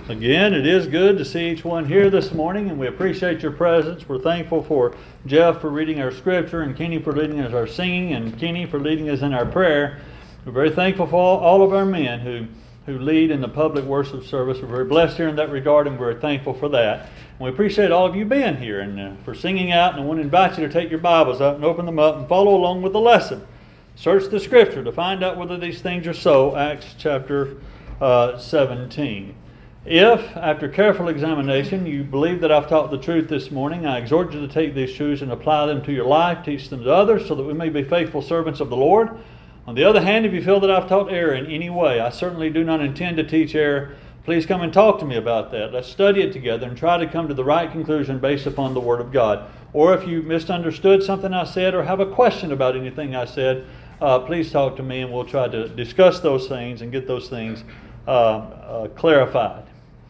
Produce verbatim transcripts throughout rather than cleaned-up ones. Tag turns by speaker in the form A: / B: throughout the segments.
A: Again, it is good to see each one here this morning, and we appreciate your presence. We're thankful for Jeff for reading our scripture, and Kenny for leading us our singing, and Kenny for leading us in our prayer. We're very thankful for all, all of our men who, who lead in the public worship service. We're very blessed here in that regard, and we're very thankful for that. And we appreciate all of you being here and uh, for singing out, and I want to invite you to take your Bibles out and open them up and follow along with the lesson. Search the scripture to find out whether these things are so. Acts chapter uh, seventeen. If, after careful examination, you believe that I've taught the truth this morning, I exhort you to take these truths and apply them to your life, teach them to others, so that we may be faithful servants of the Lord. On the other hand, if you feel that I've taught error in any way, I certainly do not intend to teach error. Please come and talk to me about that. Let's study it together and try to come to the right conclusion based upon the Word of God. Or if you misunderstood something I said or have a question about anything I said, uh, please talk to me and we'll try to discuss those things and get those things uh, uh, clarified.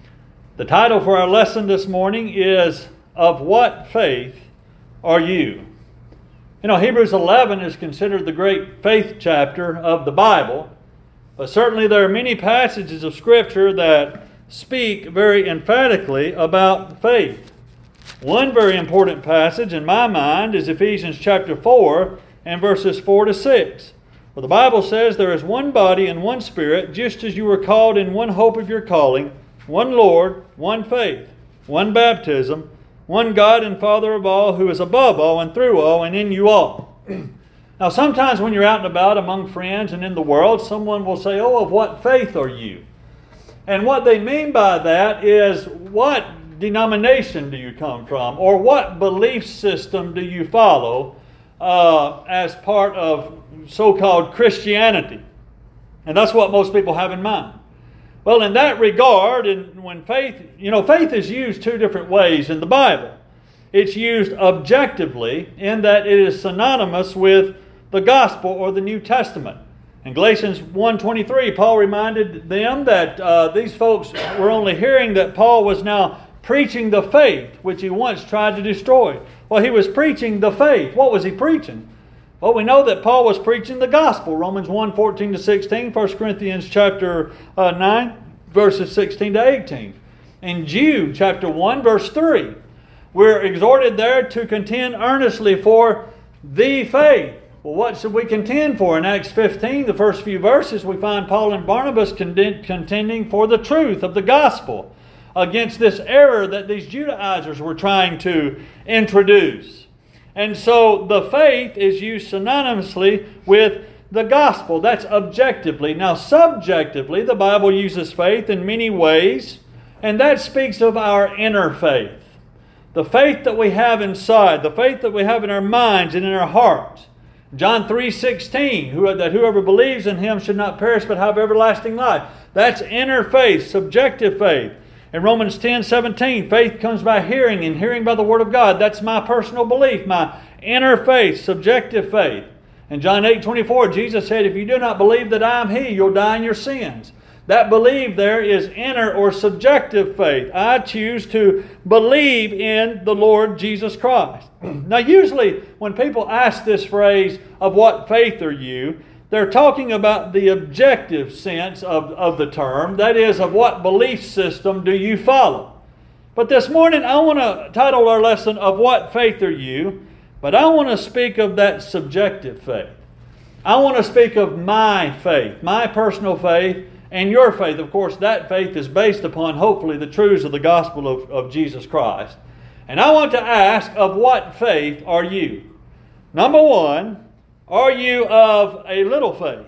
A: The title for our lesson this morning is, Of What Faith Are You? You know, Hebrews eleven is considered the great faith chapter of the Bible, but certainly there are many passages of Scripture that speak very emphatically about faith. One very important passage in my mind is Ephesians chapter four and verses four to six. Where the Bible says, There is one body and one Spirit, just as you were called in one hope of your calling, one Lord, one faith, one baptism, one God and Father of all, who is above all and through all and in you all. Now sometimes when you're out and about among friends and in the world, someone will say, oh, of what faith are you? And what they mean by that is, what denomination do you come from? Or what belief system do you follow uh, as part of so-called Christianity? And that's what most people have in mind. Well, in that regard, and when faith, you know, faith is used two different ways in the Bible. It's used objectively in that it is synonymous with the gospel or the New Testament. In Galatians one twenty-three, Paul reminded them that uh, these folks were only hearing that Paul was now preaching the faith which he once tried to destroy. Well, he was preaching the faith. What was he preaching? Well, we know that Paul was preaching the gospel. Romans one fourteen to sixteen, First Corinthians chapter uh, nine, verses sixteen to eighteen. In Jude chapter one, verse three, we're exhorted there to contend earnestly for the faith. Well, what should we contend for? In Acts fifteen, the first few verses, we find Paul and Barnabas contending for the truth of the gospel against this error that these Judaizers were trying to introduce. And so the faith is used synonymously with the gospel. That's objectively. Now subjectively, the Bible uses faith in many ways, and that speaks of our inner faith. The faith that we have inside, the faith that we have in our minds and in our hearts. John three sixteen, who, that whoever believes in Him should not perish but have everlasting life. That's inner faith, subjective faith. In Romans ten seventeen, faith comes by hearing, and hearing by the Word of God. That's my personal belief, my inner faith, subjective faith. In John eight twenty-four, Jesus said, if you do not believe that I am He, you'll die in your sins. That belief there is inner or subjective faith. I choose to believe in the Lord Jesus Christ. Now usually when people ask this phrase, of what faith are you? They're talking about the objective sense of, of the term. That is, of what belief system do you follow? But this morning I want to title our lesson, Of What Faith Are You? But I want to speak of that subjective faith. I want to speak of my faith, my personal faith, and your faith. Of course, that faith is based upon, hopefully, the truths of the gospel of, of Jesus Christ. And I want to ask, of what faith are you? Number one, are you of a little faith?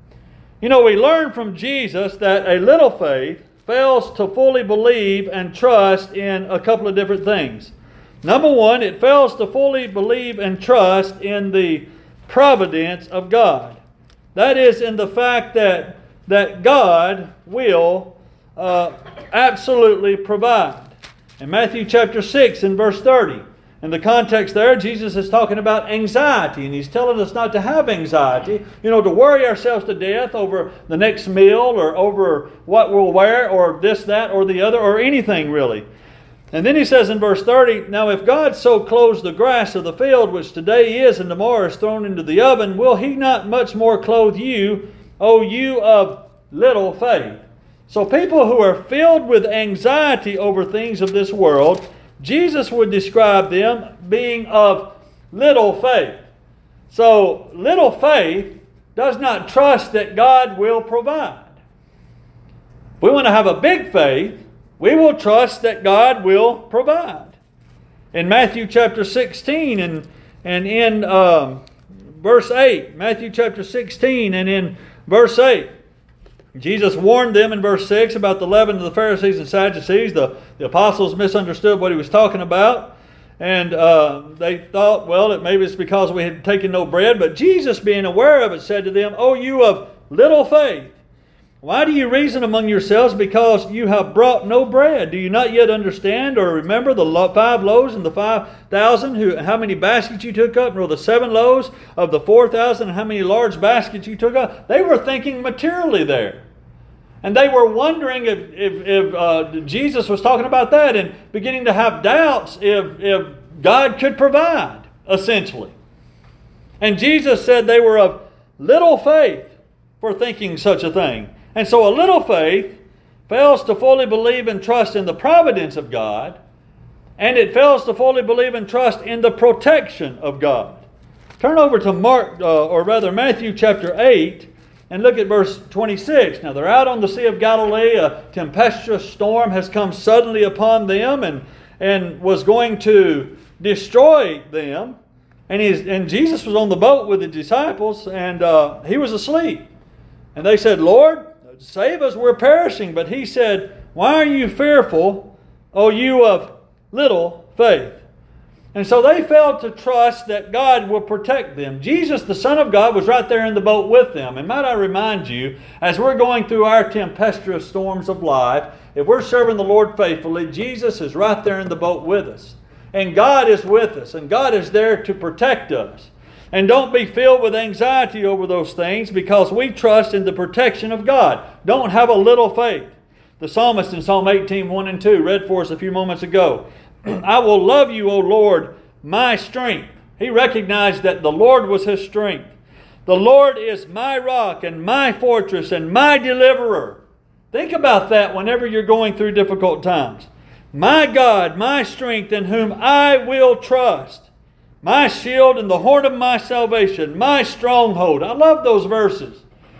A: You know, we learn from Jesus that a little faith fails to fully believe and trust in a couple of different things. Number one, it fails to fully believe and trust in the providence of God. That is, in the fact that, that God will uh, absolutely provide. In Matthew chapter six and verse thirty, in the context there, Jesus is talking about anxiety, and He's telling us not to have anxiety, you know, to worry ourselves to death over the next meal or over what we'll wear or this, that, or the other, or anything really. And then He says in verse thirty, now if God so clothes the grass of the field, which today is and tomorrow is thrown into the oven, will He not much more clothe you, O you of little faith? So people who are filled with anxiety over things of this world, Jesus would describe them being of little faith. So little faith does not trust that God will provide. If we want to have a big faith, we will trust that God will provide. In Matthew chapter sixteen and, and in um, verse eight, Matthew chapter sixteen and in verse eight, Jesus warned them in verse six about the leaven of the Pharisees and Sadducees. The, the apostles misunderstood what he was talking about. And uh, they thought, well, that maybe it's because we had taken no bread. But Jesus, being aware of it, said to them, "O you of little faith, why do you reason among yourselves because you have brought no bread? Do you not yet understand or remember the lo- five loaves and the five thousand, who, how many baskets you took up, or the seven loaves of the four thousand, and how many large baskets you took up?" They were thinking materially there. And they were wondering if, if, if uh, Jesus was talking about that and beginning to have doubts if, if God could provide, essentially. And Jesus said they were of little faith for thinking such a thing. And so a little faith fails to fully believe and trust in the providence of God, and it fails to fully believe and trust in the protection of God. Turn over to Mark, uh, or rather Matthew chapter eight, and look at verse twenty-six. Now they're out on the Sea of Galilee. A tempestuous storm has come suddenly upon them and, and was going to destroy them. And, he's, and Jesus was on the boat with the disciples, and uh, he was asleep. And they said, "Lord, save us, we're perishing." But he said, "Why are you fearful, O you of little faith?" And so they failed to trust that God will protect them. Jesus, the Son of God, was right there in the boat with them. And might I remind you, as we're going through our tempestuous storms of life, if we're serving the Lord faithfully, Jesus is right there in the boat with us. And God is with us. And God is there to protect us. And don't be filled with anxiety over those things, because we trust in the protection of God. Don't have a little faith. The psalmist in Psalm eighteen, one and two, read for us a few moments ago. "I will love you, O Lord, my strength." He recognized that the Lord was his strength. "The Lord is my rock and my fortress and my deliverer." Think about that whenever you're going through difficult times. "My God, my strength, in whom I will trust. My shield and the horn of my salvation, my stronghold." I love those verses.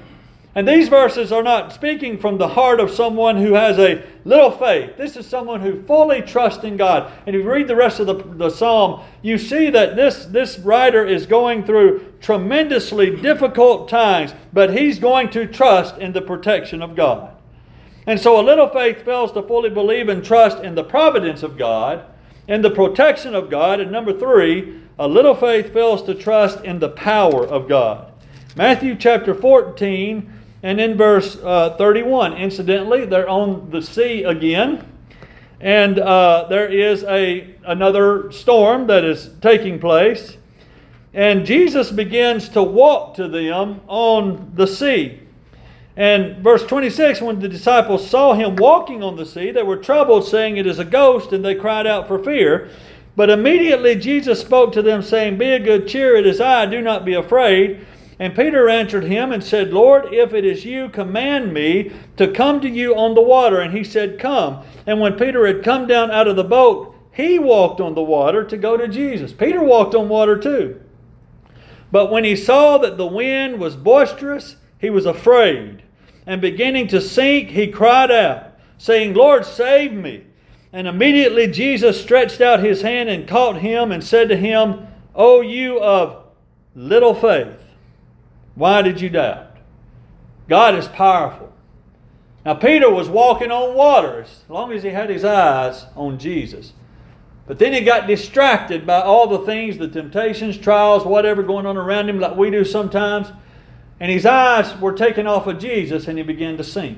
A: And these verses are not speaking from the heart of someone who has a little faith. This is someone who fully trusts in God. And if you read the rest of the, the psalm, you see that this, this writer is going through tremendously difficult times, but he's going to trust in the protection of God. And so a little faith fails to fully believe and trust in the providence of God, in the protection of God. And number three, a little faith fails to trust in the power of God. Matthew chapter fourteen and in verse uh, thirty-one. Incidentally, they're on the sea again. And uh, there is a another storm that is taking place. And Jesus begins to walk to them on the sea. And verse twenty-six, when the disciples saw him walking on the sea, they were troubled, saying, "It is a ghost," and they cried out for fear. But immediately Jesus spoke to them, saying, "Be of good cheer, it is I, do not be afraid." And Peter answered him and said, "Lord, if it is you, command me to come to you on the water." And he said, "Come." And when Peter had come down out of the boat, he walked on the water to go to Jesus. Peter walked on water too. But when he saw that the wind was boisterous, he was afraid. And beginning to sink, he cried out, saying, "Lord, save me." And immediately Jesus stretched out his hand and caught him and said to him, "O you of little faith, why did you doubt?" God is powerful. Now Peter was walking on water as long as he had his eyes on Jesus. But then he got distracted by all the things, the temptations, trials, whatever going on around him like we do sometimes. And his eyes were taken off of Jesus and he began to sink.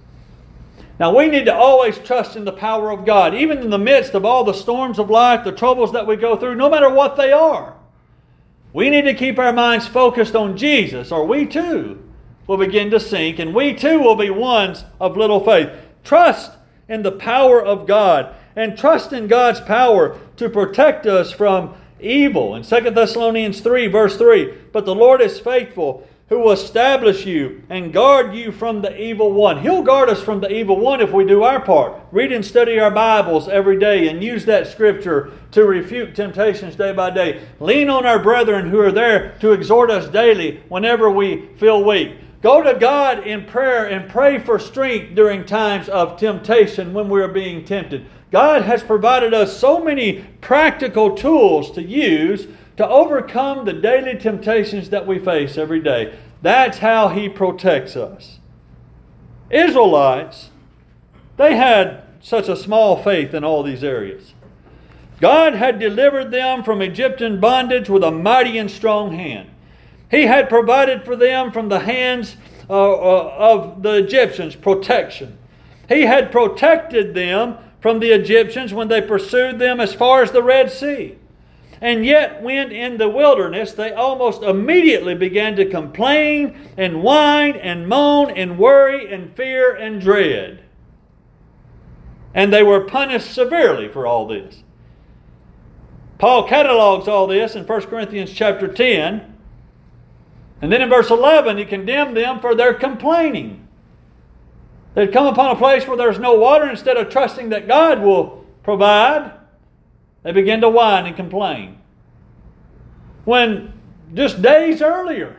A: Now we need to always trust in the power of God. Even in the midst of all the storms of life, the troubles that we go through, no matter what they are. We need to keep our minds focused on Jesus, or we too will begin to sink, and we too will be ones of little faith. Trust in the power of God, and trust in God's power to protect us from evil. In Second Thessalonians three, verse three, "But the Lord is faithful, who will establish you and guard you from the evil one. He'll guard us from the evil one if we do our part. Read and study our Bibles every day and use that Scripture to refute temptations day by day. Lean on our brethren who are there to exhort us daily whenever we feel weak. Go to God in prayer and pray for strength during times of temptation when we are being tempted. God has provided us so many practical tools to use to overcome the daily temptations that we face every day. That's how He protects us. Israelites, they had such a small faith in all these areas. God had delivered them from Egyptian bondage with a mighty and strong hand. He had provided for them from the hands uh, uh, of the Egyptians protection. He had protected them from the Egyptians when they pursued them as far as the Red Sea. And yet, when in the wilderness, they almost immediately began to complain and whine and moan and worry and fear and dread. And they were punished severely for all this. Paul catalogs all this in First Corinthians chapter ten. And then in verse eleven, he condemned them for their complaining. They'd come upon a place where there's no water. Instead of trusting that God will provide, they begin to whine and complain. When just days earlier,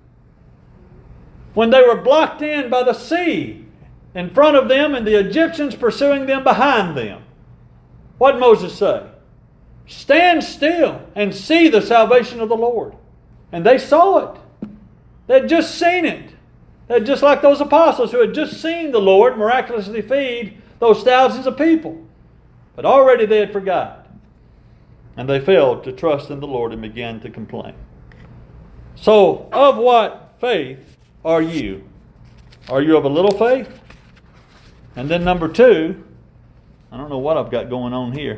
A: when they were blocked in by the sea in front of them and the Egyptians pursuing them behind them, what did Moses say? Stand still and see the salvation of the Lord. And they saw it. They'd just seen it. They'd just like those apostles who had just seen the Lord miraculously feed those thousands of people. But already they had forgotten. And they failed to trust in the Lord and began to complain. So, of what faith are you? Are you of a little faith? And then number two, I don't know what I've got going on here.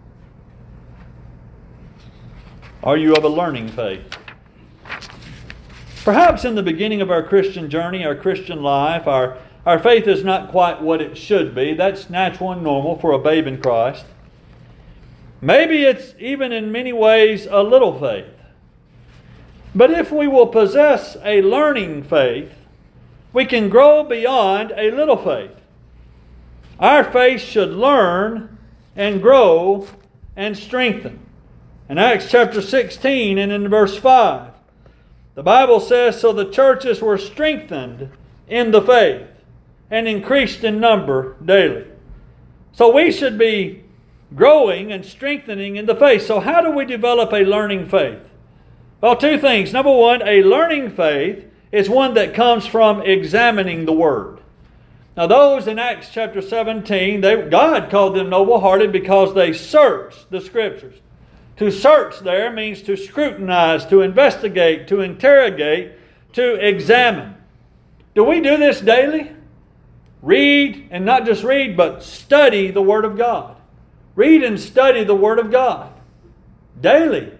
A: Are you of a learning faith? Perhaps in the beginning of our Christian journey, our Christian life, our, our faith is not quite what it should be. That's natural and normal for a babe in Christ. Maybe it's even in many ways a little faith. But if we will possess a learning faith, we can grow beyond a little faith. Our faith should learn and grow and strengthen. In Acts chapter sixteen and in verse five, the Bible says, so the churches were strengthened in the faith and increased in number daily. So we should be growing and strengthening in the faith. So how do we develop a learning faith? Well, two things. Number one, a learning faith is one that comes from examining the Word. Now those in Acts chapter seventeen, they, God called them noble-hearted because they searched the Scriptures. To search there means to scrutinize, to investigate, to interrogate, to examine. Do we do this daily? Read, and not just read, but study the Word of God. Read and study the Word of God daily.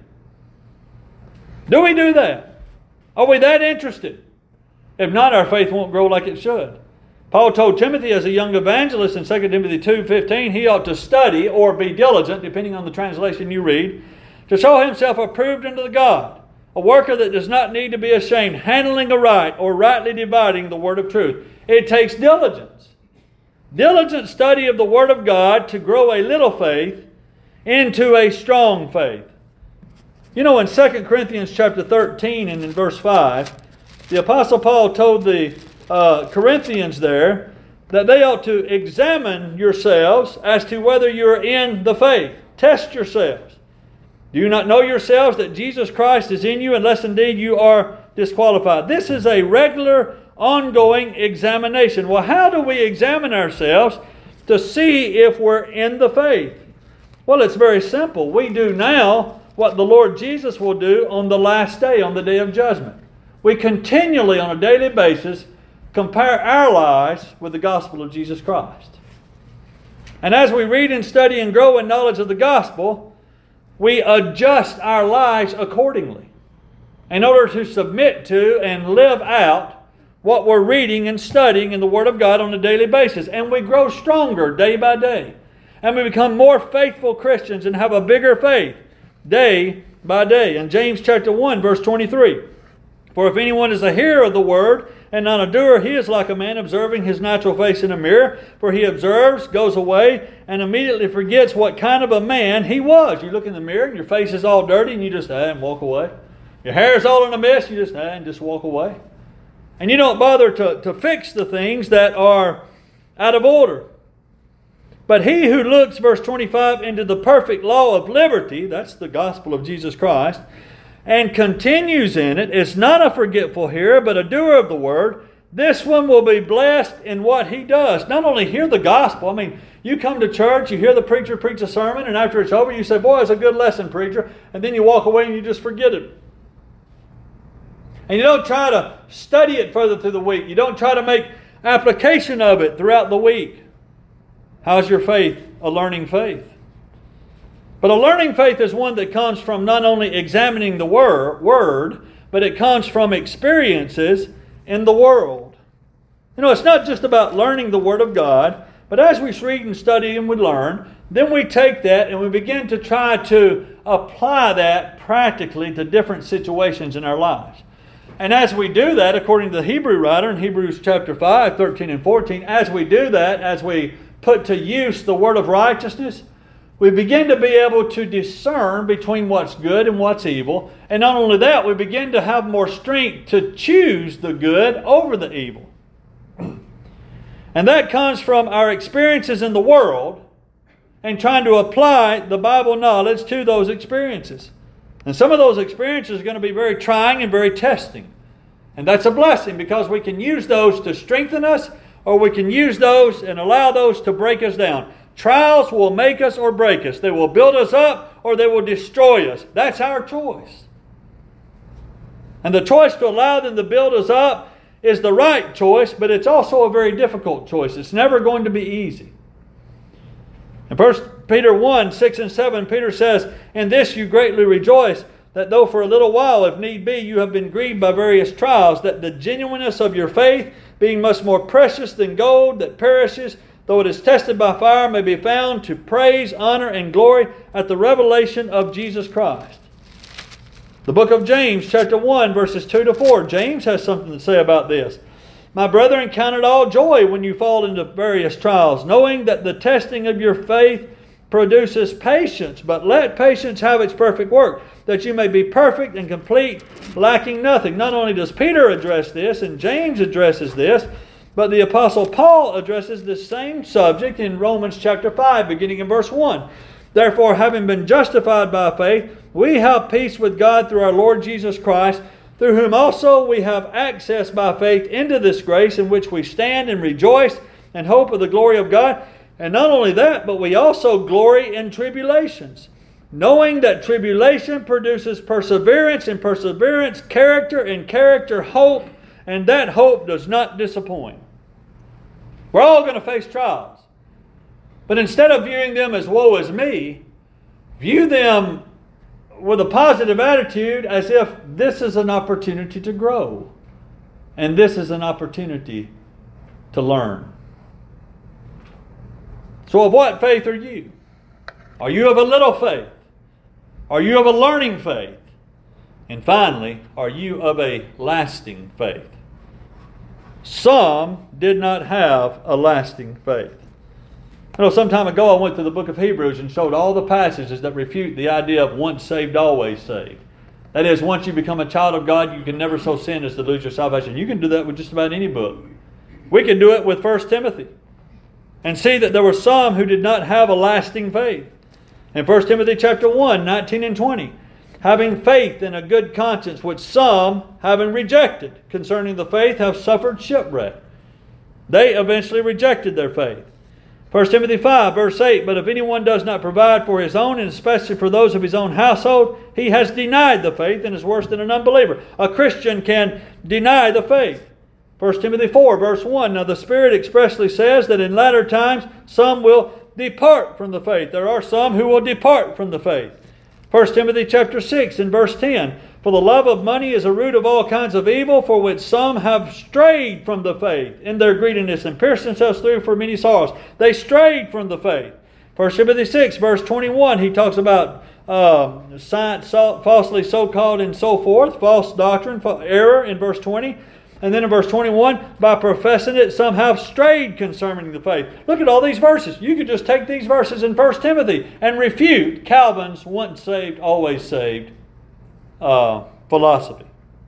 A: Do we do that? Are we that interested? If not, our faith won't grow like it should. Paul told Timothy as a young evangelist in Second Timothy two fifteen, he ought to study or be diligent, depending on the translation you read, to show himself approved unto the God, a worker that does not need to be ashamed, handling aright or rightly dividing the word of truth. It takes diligence. Diligent study of the Word of God to grow a little faith into a strong faith. You know, in Second Corinthians chapter thirteen and in verse five, the Apostle Paul told the uh, Corinthians there that they ought to examine yourselves as to whether you're in the faith. Test yourselves. Do you not know yourselves that Jesus Christ is in you, unless indeed you are disqualified? This is a regular, ongoing examination. Well, how do we examine ourselves to see if we're in the faith? Well, it's very simple. We do now what the Lord Jesus will do on the last day, on the day of judgment. We continually, on a daily basis, compare our lives with the gospel of Jesus Christ. And as we read and study and grow in knowledge of the gospel, we adjust our lives accordingly in order to submit to and live out what we're reading and studying in the Word of God on a daily basis. And we grow stronger day by day. And we become more faithful Christians and have a bigger faith day by day. In James chapter one, verse twenty-three, For if anyone is a hearer of the word and not a doer, he is like a man observing his natural face in a mirror. For he observes, goes away, and immediately forgets what kind of a man he was. You look in the mirror and your face is all dirty and you just, ah, and walk away. Your hair is all in a mess, you just, ah, and just walk away. And you don't bother to, to fix the things that are out of order. But he who looks, verse twenty-five, into the perfect law of liberty, that's the gospel of Jesus Christ, and continues in it, is not a forgetful hearer, but a doer of the word, this one will be blessed in what he does. Not only hear the gospel, I mean, you come to church, you hear the preacher preach a sermon, and after it's over, you say, boy, it's a good lesson, preacher, and then you walk away and you just forget it. And you don't try to study it further through the week. You don't try to make application of it throughout the week. How's your faith? A learning faith. But a learning faith is one that comes from not only examining the word, word, but it comes from experiences in the world. You know, it's not just about learning the Word of God, but as we read and study and we learn, then we take that and we begin to try to apply that practically to different situations in our lives. And as we do that, according to the Hebrew writer in Hebrews chapter five, thirteen and fourteen, as we do that, as we put to use the word of righteousness, we begin to be able to discern between what's good and what's evil. And not only that, we begin to have more strength to choose the good over the evil. And that comes from our experiences in the world and trying to apply the Bible knowledge to those experiences. And some of those experiences are going to be very trying and very testing. And that's a blessing because we can use those to strengthen us, or we can use those and allow those to break us down. Trials will make us or break us. They will build us up or they will destroy us. That's our choice. And the choice to allow them to build us up is the right choice, but it's also a very difficult choice. It's never going to be easy. In First Peter one, six and seven, Peter says, "In this you greatly rejoice, that though for a little while, if need be, you have been grieved by various trials, that the genuineness of your faith, being much more precious than gold that perishes, though it is tested by fire, may be found to praise, honor, and glory at the revelation of Jesus Christ." The book of James, chapter one, verses two to four. James has something to say about this. "My brethren, count it all joy when you fall into various trials, knowing that the testing of your faith produces patience. But let patience have its perfect work, that you may be perfect and complete, lacking nothing." Not only does Peter address this, and James addresses this, but the Apostle Paul addresses this same subject in Romans chapter five, beginning in verse one. "Therefore, having been justified by faith, we have peace with God through our Lord Jesus Christ, through whom also we have access by faith into this grace in which we stand and rejoice and hope of the glory of God. And not only that, but we also glory in tribulations, knowing that tribulation produces perseverance, and perseverance character, and character hope, and that hope does not disappoint." We're all going to face trials. But instead of viewing them as woe is me, view them with a positive attitude as if this is an opportunity to grow. And this is an opportunity to learn. So of what faith are you? Are you of a little faith? Are you of a learning faith? And finally, are you of a lasting faith? Some did not have a lasting faith. You know, some time ago I went to the book of Hebrews and showed all the passages that refute the idea of once saved, always saved. That is, once you become a child of God, you can never so sin as to lose your salvation. You can do that with just about any book. We can do it with First Timothy and see that there were some who did not have a lasting faith. In First Timothy chapter one, nineteen and twenty, "Having faith and a good conscience, which some, having rejected concerning the faith, have suffered shipwreck." They eventually rejected their faith. First Timothy five, verse eight, "But if anyone does not provide for his own, and especially for those of his own household, he has denied the faith and is worse than an unbeliever." A Christian can deny the faith. First Timothy four, verse one, "Now the Spirit expressly says that in latter times some will depart from the faith." There are some who will depart from the faith. First Timothy chapter six and verse ten, "For the love of money is a root of all kinds of evil, for which some have strayed from the faith in their greediness and pierced themselves through for many sorrows." They strayed from the faith. First Timothy six, verse twenty-one, he talks about uh, science so, falsely so-called and so forth, false doctrine, error in verse twenty. And then in verse twenty-one, by professing it, some have strayed concerning the faith. Look at all these verses. You could just take these verses in First Timothy and refute Calvin's once saved, always saved uh, philosophy.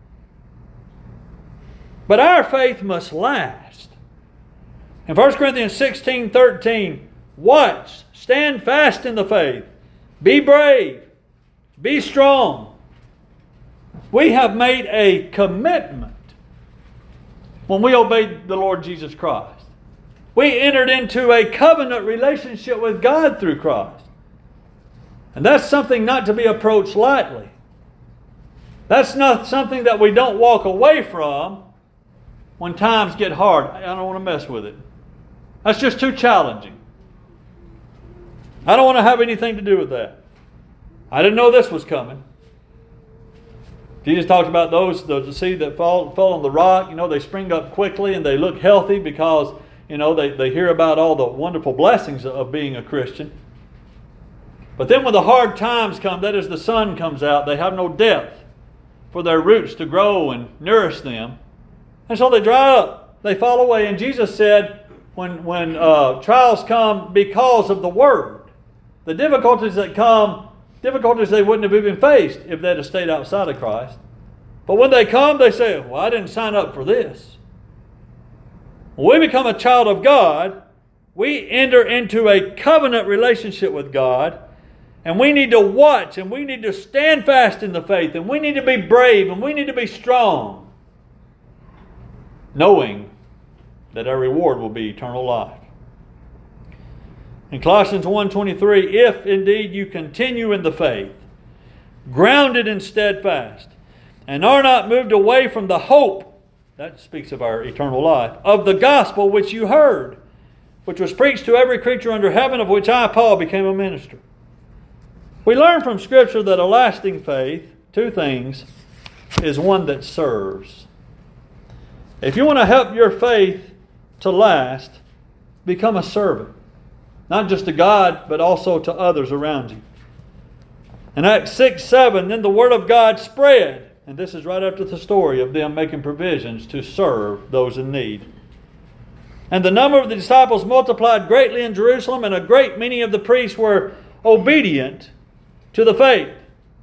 A: But our faith must last. In First Corinthians sixteen thirteen, watch, stand fast in the faith, be brave, be strong. We have made a commitment when we obeyed the Lord Jesus Christ. We entered into a covenant relationship with God through Christ. And that's something not to be approached lightly. That's not something that we don't walk away from when times get hard. I don't want to mess with it. That's just too challenging. I don't want to have anything to do with that. I didn't know this was coming. Jesus talked about those, the, the seed that fall, fall on the rock. You know, they spring up quickly and they look healthy because, you know, they, they hear about all the wonderful blessings of being a Christian. But then when the hard times come, that is, the sun comes out, they have no depth for their roots to grow and nourish them. And so they dry up. They fall away. And Jesus said, when, when uh, trials come because of the Word, the difficulties that come, difficulties they wouldn't have even faced if they'd have stayed outside of Christ. But when they come, they say, well, I didn't sign up for this. When we become a child of God, we enter into a covenant relationship with God, and we need to watch, and we need to stand fast in the faith, and we need to be brave, and we need to be strong, knowing that our reward will be eternal life. In Colossians one twenty-three, if indeed you continue in the faith, grounded and steadfast, and are not moved away from the hope, that speaks of our eternal life, of the gospel which you heard, which was preached to every creature under heaven, of which I, Paul, became a minister. We learn from Scripture that a lasting faith, two things, is one that serves. If you want to help your faith to last, become a servant. Not just to God, but also to others around you. In Acts six seven, then the word of God spread. And this is right after the story of them making provisions to serve those in need. And the number of the disciples multiplied greatly in Jerusalem, and a great many of the priests were obedient to the faith.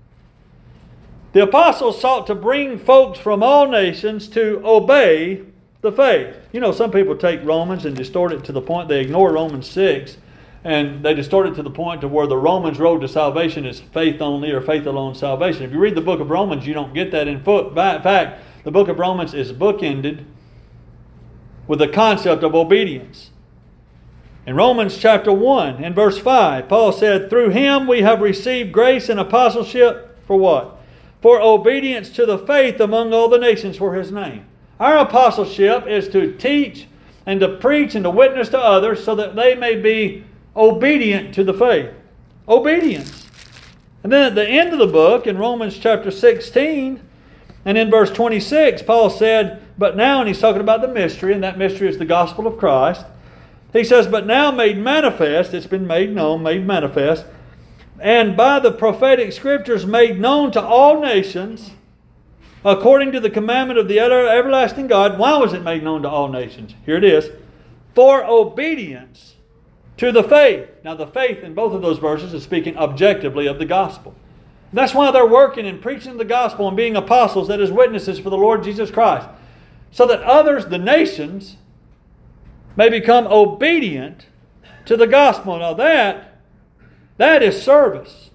A: The apostles sought to bring folks from all nations to obey the faith. You know, some people take Romans and distort it to the point they ignore Romans six. And they distort it to the point to where the Romans road to salvation is faith only or faith alone salvation. If you read the book of Romans, you don't get that in foot. In fact, the book of Romans is bookended with the concept of obedience. In Romans chapter one and verse five, Paul said, through him we have received grace and apostleship for what? For obedience to the faith among all the nations for his name. Our apostleship is to teach and to preach and to witness to others so that they may be obedient to the faith. Obedience. And then at the end of the book, in Romans chapter sixteen, and in verse twenty-six, Paul said, but now, and he's talking about the mystery, and that mystery is the gospel of Christ. He says, but now made manifest, it's been made known, made manifest, and by the prophetic scriptures made known to all nations, according to the commandment of the everlasting God. Why was it made known to all nations? Here it is. For obedience to the faith. Now the faith in both of those verses is speaking objectively of the gospel. That's why they're working and preaching the gospel and being apostles, that is witnesses for the Lord Jesus Christ. So that others, the nations, may become obedient to the gospel. Now that, that is service.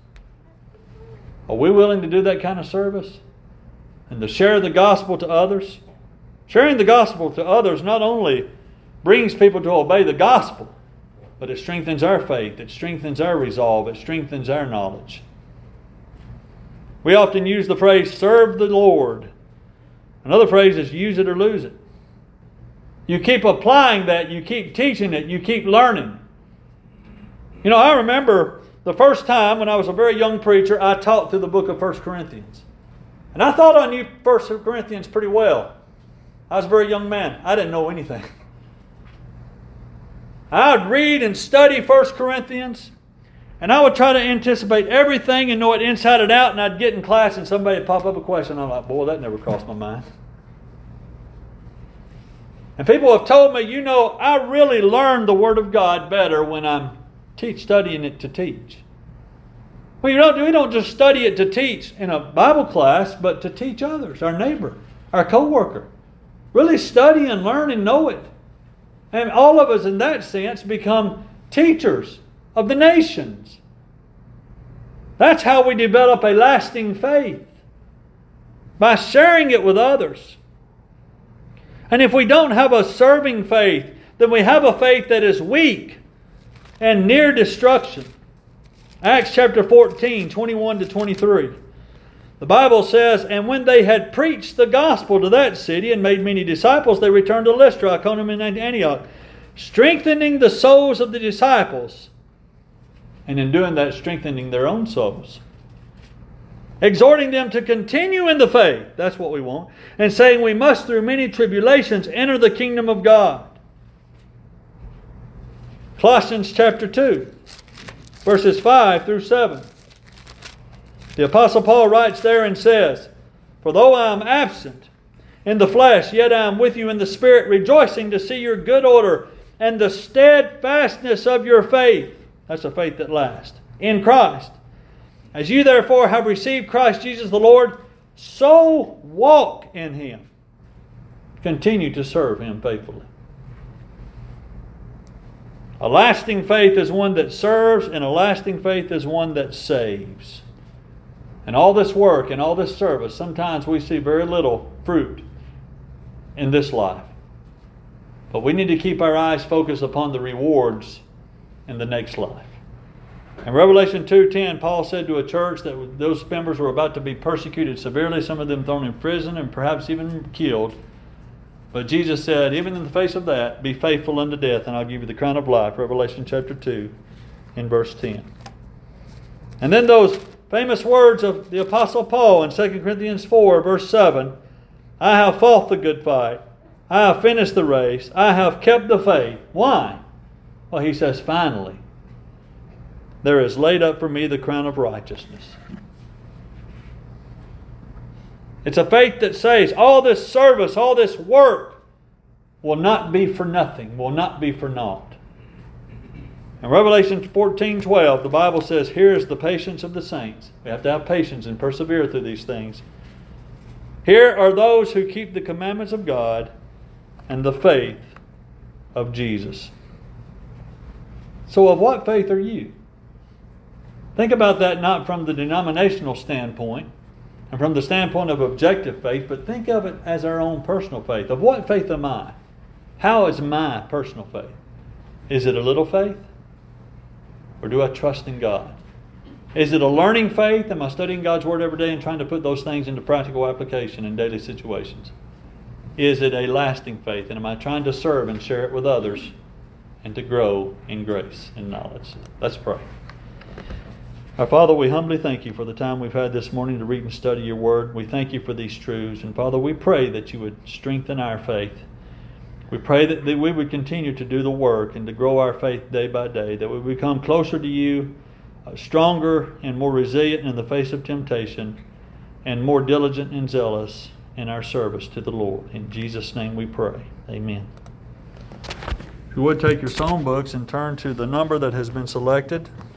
A: Are we willing to do that kind of service? And to share the gospel to others? Sharing the gospel to others not only brings people to obey the gospel, but it strengthens our faith, it strengthens our resolve, it strengthens our knowledge. We often use the phrase, serve the Lord. Another phrase is use it or lose it. You keep applying that, you keep teaching it, you keep learning. You know, I remember the first time when I was a very young preacher, I taught through the book of First Corinthians. And I thought I knew First Corinthians pretty well. I was a very young man. I didn't know anything. I would read and study First Corinthians, And I would try to anticipate everything and know it inside and out, and I'd get in class and somebody would pop up a question. I'm like, boy, that never crossed my mind. And people have told me, you know, I really learn the Word of God better when I'm teach studying it to teach. Well, you don't, we don't just study it to teach in a Bible class, but to teach others, our neighbor, our co-worker. Really study and learn and know it. And all of us in that sense become teachers of the nations. That's how we develop a lasting faith. By sharing it with others. And if we don't have a serving faith, then we have a faith that is weak and near destruction. Acts chapter fourteen, twenty-one to twenty-three. The Bible says, and when they had preached the gospel to that city and made many disciples, they returned to Lystra, Iconium, and Antioch, strengthening the souls of the disciples, and in doing that, strengthening their own souls. Exhorting them to continue in the faith, that's what we want, and saying we must through many tribulations enter the kingdom of God. Colossians chapter two, verses five through seven. The Apostle Paul writes there and says, for though I am absent in the flesh, yet I am with you in the Spirit, rejoicing to see your good order and the steadfastness of your faith. That's a faith that lasts. In Christ. As you therefore have received Christ Jesus the Lord, so walk in Him. Continue to serve Him faithfully. A lasting faith is one that serves, and a lasting faith is one that saves. And all this work and all this service, sometimes we see very little fruit in this life. But we need to keep our eyes focused upon the rewards in the next life. In Revelation two ten, Paul said to a church that those members were about to be persecuted severely, some of them thrown in prison and perhaps even killed. But Jesus said, even in the face of that, be faithful unto death, and I'll give you the crown of life. Revelation chapter two, in verse ten. And then those famous words of the Apostle Paul in Second Corinthians four, verse seven, I have fought the good fight. I have finished the race. I have kept the faith. Why? Well, he says, finally, there is laid up for me the crown of righteousness. It's a faith that says all this service, all this work will not be for nothing, will not be for naught. In Revelation fourteen twelve, the Bible says, here is the patience of the saints. We have to have patience and persevere through these things. Here are those who keep the commandments of God and the faith of Jesus. So of what faith are you? Think about that not from the denominational standpoint and from the standpoint of objective faith, but think of it as our own personal faith. Of what faith am I? How is my personal faith? Is it a little faith? Or do I trust in God? Is it a learning faith? Am I studying God's Word every day and trying to put those things into practical application in daily situations? Is it a lasting faith? And am I trying to serve and share it with others and to grow in grace and knowledge? Let's pray. Our Father, we humbly thank you for the time we've had this morning to read and study your Word. We thank you for these truths. And Father, we pray that you would strengthen our faith. We pray that we would continue to do the work and to grow our faith day by day, that we would become closer to you, uh, stronger and more resilient in the face of temptation, and more diligent and zealous in our service to the Lord. In Jesus' name we pray. Amen. If you would take your song books and turn to the number that has been selected.